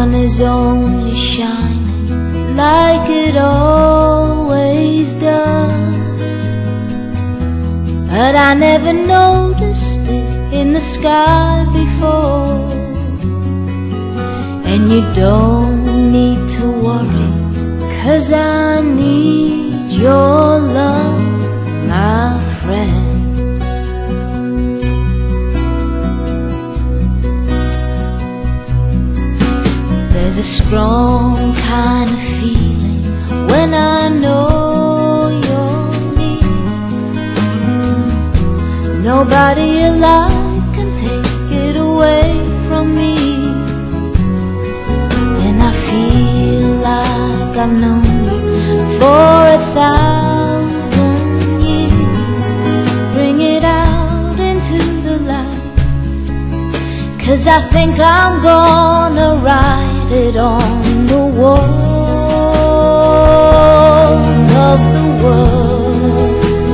sun is only shining like it always does, but I never noticed it in the sky before. And you don't need to worry, 'cause I need your love, my friend. There's a strong kind of feeling when I know you're near. Nobody alive can take it away from me. And I feel like I've known you for 1,000 years. Bring it out into the light, 'cause I think I'm gonna write it on the walls of the world,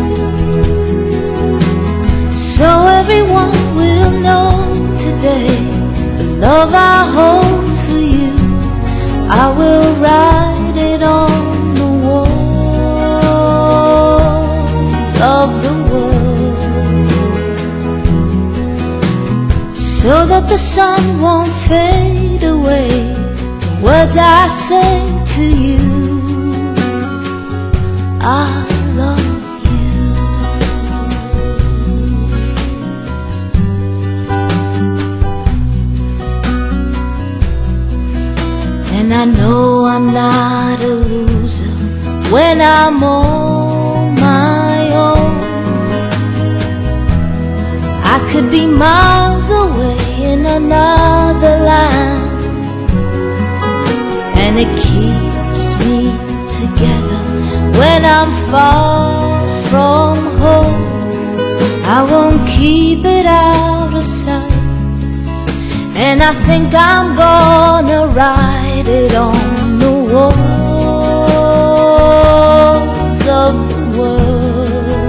so everyone will know today the love I hold for you. I will write it on the walls of the world, so that the sun won't fade away the words I say to you. I love you. And I know I'm not a loser when I'm on my own. I could be miles away in another land, and it keeps me together when I'm far from home. I won't keep it out of sight, and I think I'm gonna write it on the walls of the world,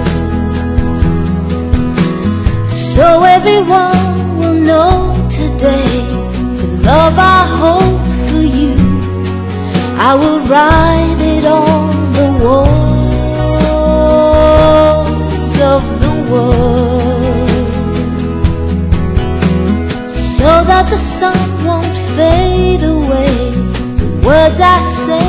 so everyone will know today the love I hold for you. I will write it on the walls of the world, so that the sun won't fade away the words I say